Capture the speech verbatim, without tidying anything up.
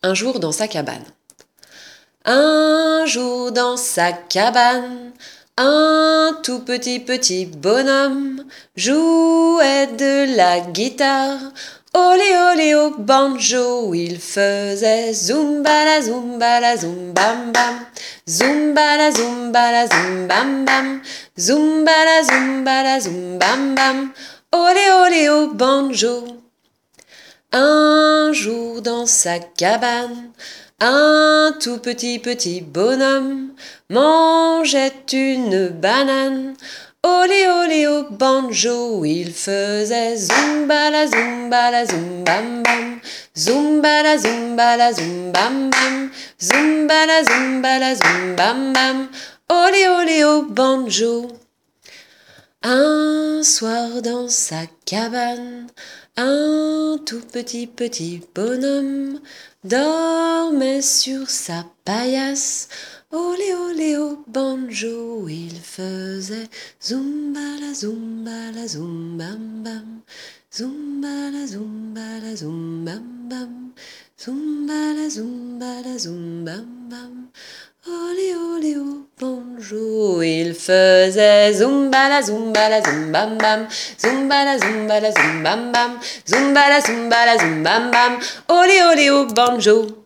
Un jour dans sa cabane. Un jour dans sa cabane, un tout petit petit bonhomme jouait de la guitare. Olé olé au banjo, il faisait zumba la zumba la zoom bam bam, zumba la zumba la zoom bam bam, zumba la zumba la zoom bam bam, olé olé au banjo. Un jour dans sa cabane, un tout petit petit bonhomme mangeait une banane. Olé olé au banjo, il faisait zumba la zumba la zoom bam bam, zumba la zumba la zoom bam bam, zumba la zumba la zoom bam bam, olé olé au banjo. Un soir dans sa cabane, un tout petit petit bonhomme dormait sur sa paillasse. Olé olé au banjo, il faisait zumba la zumba la zoom bam bam, zumba la zumba la zoom bam bam, zumba la zumba la zoom bam bam. Olé olé au banjo, il faisait zumba la zumba la zoom bam bam, zumba la zumba la zoom bam bam, zumba la zumba la zoom bam bam, olé olé au banjo.